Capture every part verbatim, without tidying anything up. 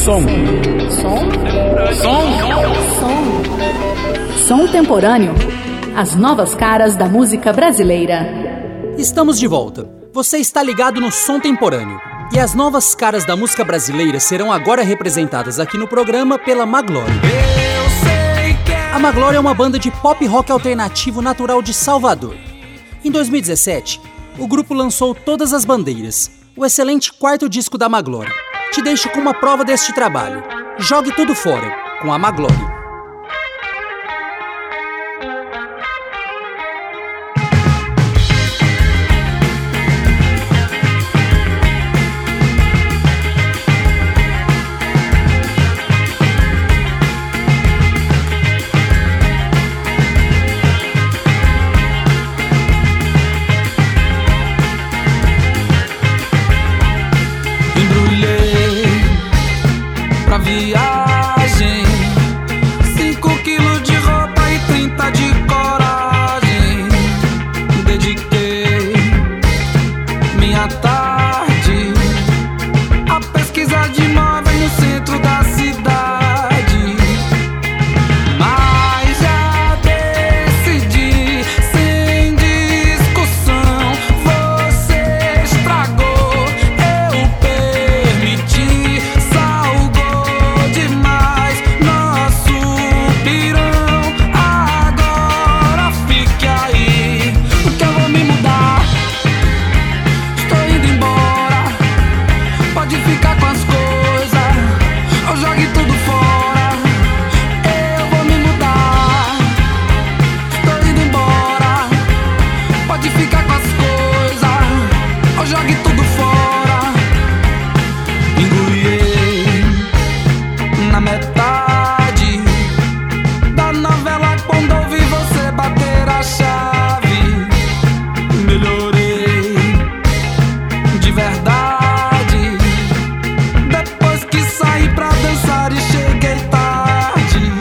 Som. Som? Som. Som. Som temporâneo. As novas caras da música brasileira. Estamos de volta. Você está ligado no Som Temporâneo. E as novas caras da música brasileira serão agora representadas aqui no programa pela Maglory. A Maglory é uma banda de pop rock alternativo natural de Salvador. Em dois mil e dezessete, o grupo lançou Todas as Bandeiras, o excelente quarto disco da Maglory. Te deixo com uma prova deste trabalho. Jogue Tudo Fora, com a Maglory. Viagem, cinco quilos de roupa e trinta de coragem. Dediquei minha tarde a pesquisa de imóveis no centro da cidade. Mas já decidi, sem discussão, você estragou, eu permiti. Demais, nosso pirão. Agora fique aí, porque eu vou me mudar. Estou indo embora. Pode ficar com as coisas, ou jogue tudo fora. Eu vou me mudar. Estou indo embora. Pode ficar com as coisas, ou jogue tudo fora. Engoliei na metade da novela quando ouvi você bater a chave. Melhorei de verdade depois que saí pra dançar e cheguei tarde.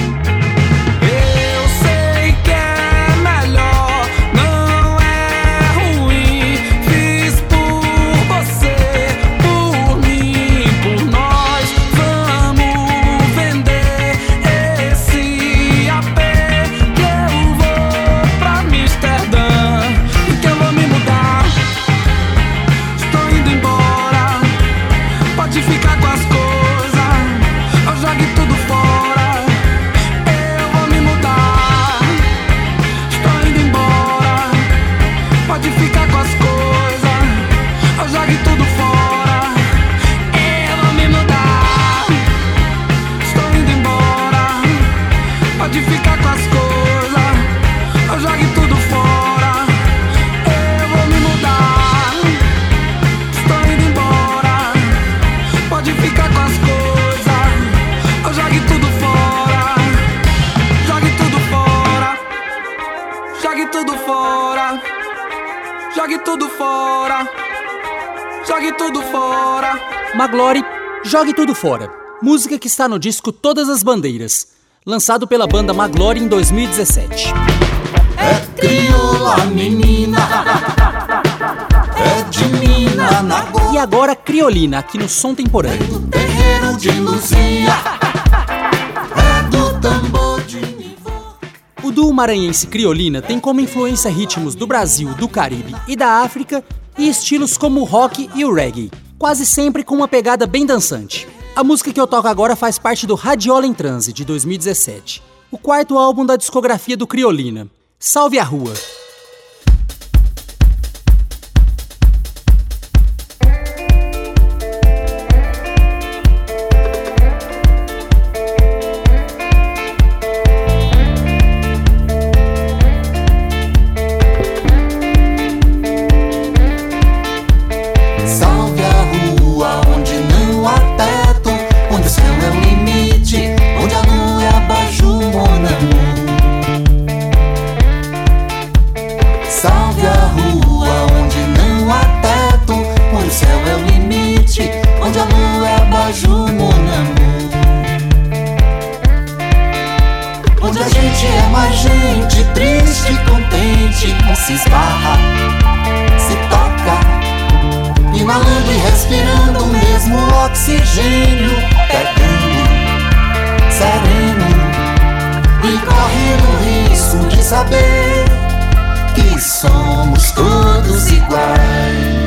Eu sei que é melhor, não é ruim. Fiz por você, por mim, por nós. Vamos vender esse A P que eu vou pra Amsterdã, porque eu vou me mudar. Estou indo embora. Pode ficar com as coisas, ou jogue tudo fora. Eu vou me mudar. Estou indo embora. Pode ficar com as coisas, ou jogue tudo fora. Eu vou me mudar. Estou indo embora. Pode ficar com as coisas, ou jogue tudo fora. Eu vou me mudar. Estou indo embora. Pode ficar com as coisas, ou jogue tudo fora. Jogue tudo fora. Jogue tudo fora. Jogue tudo fora. Jogue tudo fora. Maglory, Jogue Tudo Fora. Música que está no disco Todas as Bandeiras, lançado pela banda Maglory em dois mil e dezessete. É crioula, menina, é de mina na E agora Criolina, aqui no Som Temporâneo. terreiro de Luzia, é do tambor de Nivô. O duo maranhense Criolina tem como influência ritmos do Brasil, do Caribe e da África e estilos como o rock e o reggae, quase sempre com uma pegada bem dançante. A música que eu toco agora faz parte do Radiola em Transe, de dois mil e dezessete, o quarto álbum da discografia do Criolina. Salve a Rua! Salve a rua onde não há teto, onde o céu é o limite, onde a lua é abajur, mon amour. Salve a rua onde não há teto, onde o céu é o limite, onde a lua é abajur, mon amour. Onde a gente é mais gente, triste e contente, não se esbarra, se toca, inalando e respirando o mesmo oxigênio. É saber que somos todos iguais.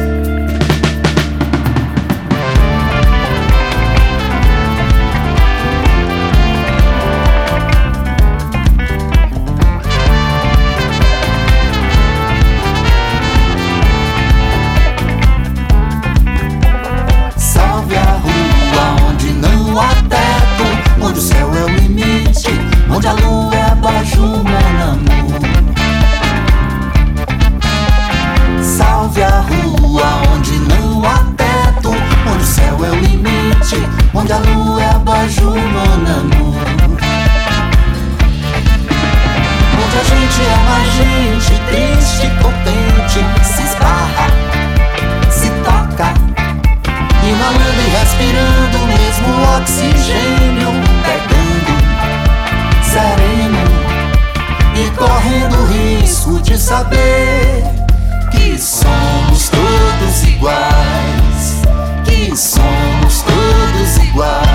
Onde o céu é o limite, onde a lua é abaixo, mon amour. Salve a rua onde não há teto, onde o céu é o limite, onde a lua é abaixo, mon amour. Onde a gente é mais gente, triste, contente, se esbarra, se toca, inalando e respirando o mesmo oxigênio, pegando, sereno e correndo o risco de saber que somos todos iguais, que somos todos iguais.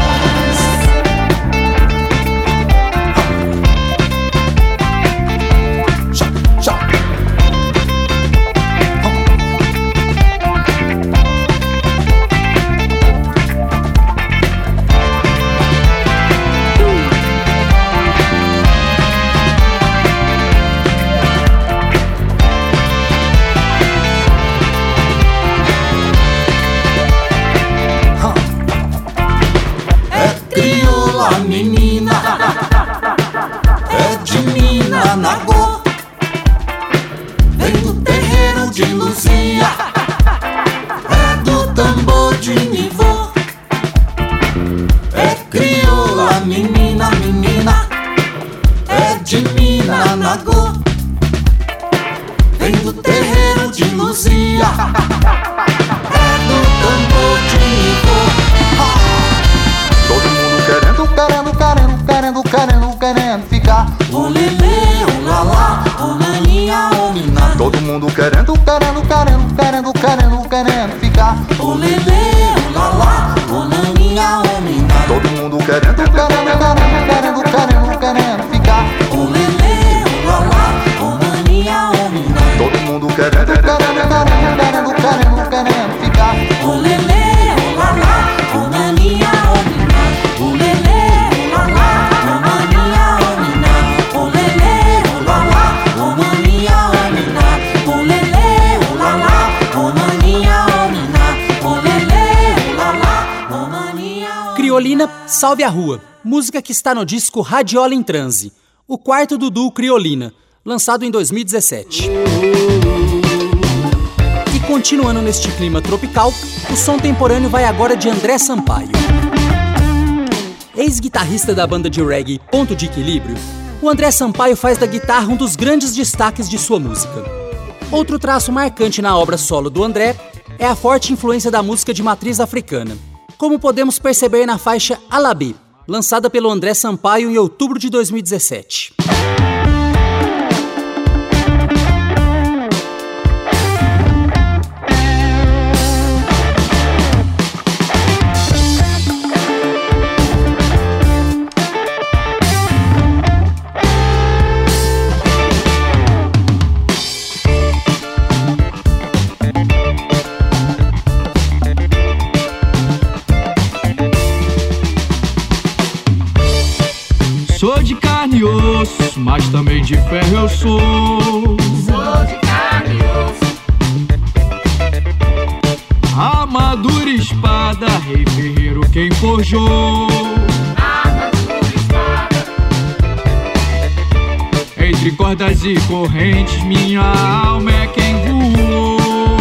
Menina, é de Mina Nagô, vem do terreiro de Luzia, é do tambor de Nivô. É crioula, menina, menina, é de Mina Nagô, vem do terreiro de Luzia, é do tambor de Nivô. Todo mundo querendo, querendo, querendo, querendo, querendo, querendo ficar. O lelê, o lalá, o naninha, o miná. Todo mundo querendo, querendo, querendo, querendo, querendo, querendo ficar. O lelê, o lalá, o naninha, o miná. Todo mundo querendo, querendo, querendo, querendo, querendo, querendo ficar. O lelê, o lalá, o naninha, o miná. Todo mundo querendo, querendo, querendo, querendo, querendo, querendo ficar. O lelê, o lalá, o naninha, o miná. O lelê, o lalá, o naninha, o miná. O lelê, o lalá, o naninha, o miná. O lelê, o lalá, o naninha, o miná. O lelê, o lalá, o naninha. Criolina, Salve a Rua, música que está no disco Radiola em Transe, o quarto do duo Criolina, lançado em dois mil e dezessete. E continuando neste clima tropical, o som temporâneo vai agora de André Sampaio. Ex-guitarrista da banda de reggae Ponto de Equilíbrio, o André Sampaio faz da guitarra um dos grandes destaques de sua música. Outro traço marcante na obra solo do André é a forte influência da música de matriz africana, como podemos perceber na faixa Alabê, lançada pelo André Sampaio em outubro de dois mil e dezessete. Sou de carne e osso, mas também de ferro eu sou. Sou de carne e osso. Armadura e espada, rei ferreiro quem forjou. Armadura e espada. Entre cordas e correntes, minha alma é quem voou.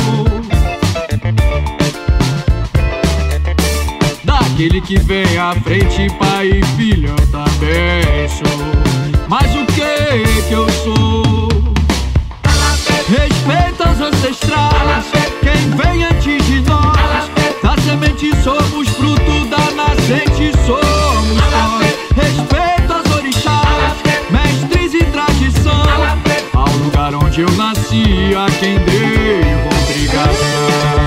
Daquele que vem à frente, pai e filho eu também sou. Mas o que que eu sou? Respeita os ancestrais, quem vem antes de nós. Da semente somos fruto, da nascente somos nós. Respeita os orixás, mestres e tradição. Ao lugar onde eu nasci, a quem devo obrigação.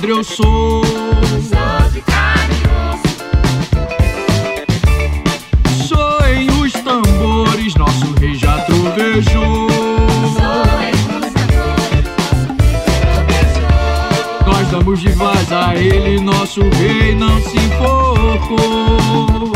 malandro eu sou. Sou de carne e osso. Soem os tambores, nosso rei já trovejou. Soem os tambores, nosso rei já trovejou. Nós damos de voz a ele, nosso rei não se enforcou.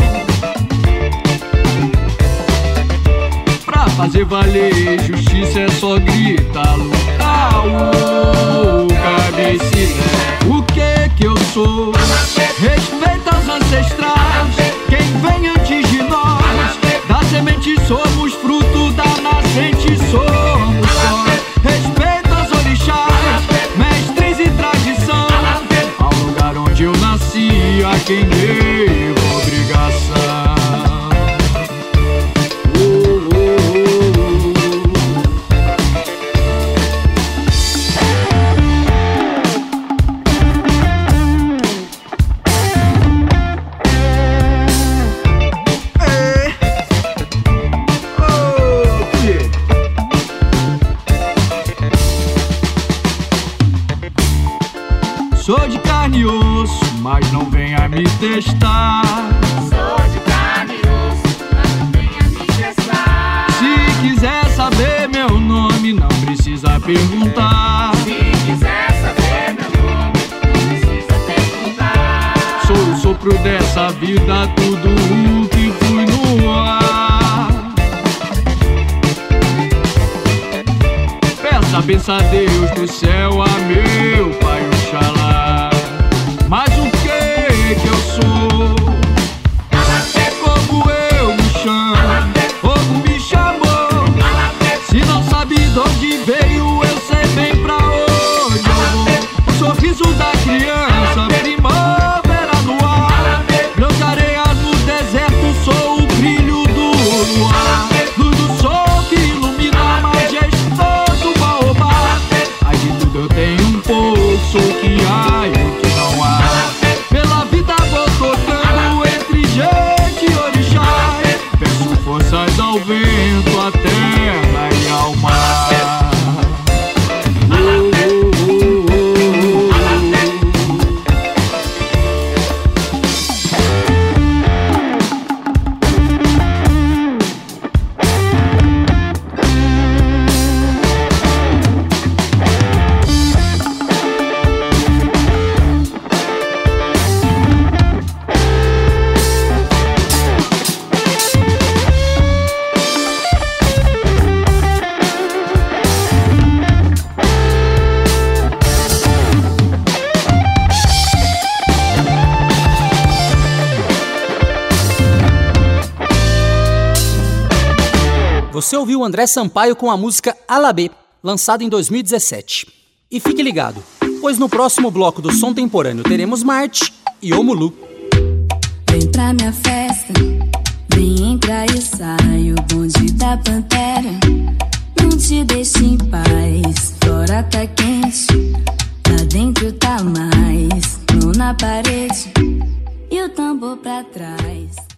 Pra fazer valer justiça é só gritar, lutar, o cabeça. O que que eu sou? Respeita os ancestrais, quem vem antes de nós. Da semente somos fruto, da nascente somos sós. Respeita os orixás, mestres e tradição. Ao lugar onde eu nasci, a quem devo obrigação. Sou de carne e osso, mas não venha me testar. Sou de carne e osso, mas não venha me testar. Se quiser saber meu nome, não precisa perguntar. Se quiser saber meu nome, não precisa perguntar. Sou o sopro dessa vida, tudo o que fui no ar. Peça a benção a Deus do céu, a meu Pai Oxalá. Mas o que que eu sou? Como eu me chamo? Como me chamou? Se não sabe de onde veio, eu sei bem pra onde eu vou. O sorriso da criança, primavera no ar. Meus areias no deserto, sou o brilho do luar. Luz do sol que ilumina majestoso baobá. Ai, de tudo eu tenho um pouco, sou o que há e o que não há. Pela vida vou tocando entre gente e orixá. Peço forças ao vento, à terra e ao mar. Você ouviu André Sampaio com a música Alabê, lançada em dois mil e dezessete. E fique ligado, pois no próximo bloco do Som Temporâneo teremos Marte e Omulu. Vem pra minha festa, vem entrar e sai o bonde da pantera. Não te deixe em paz, fora tá quente, lá dentro tá mais, mão na parede e o tambor pra trás.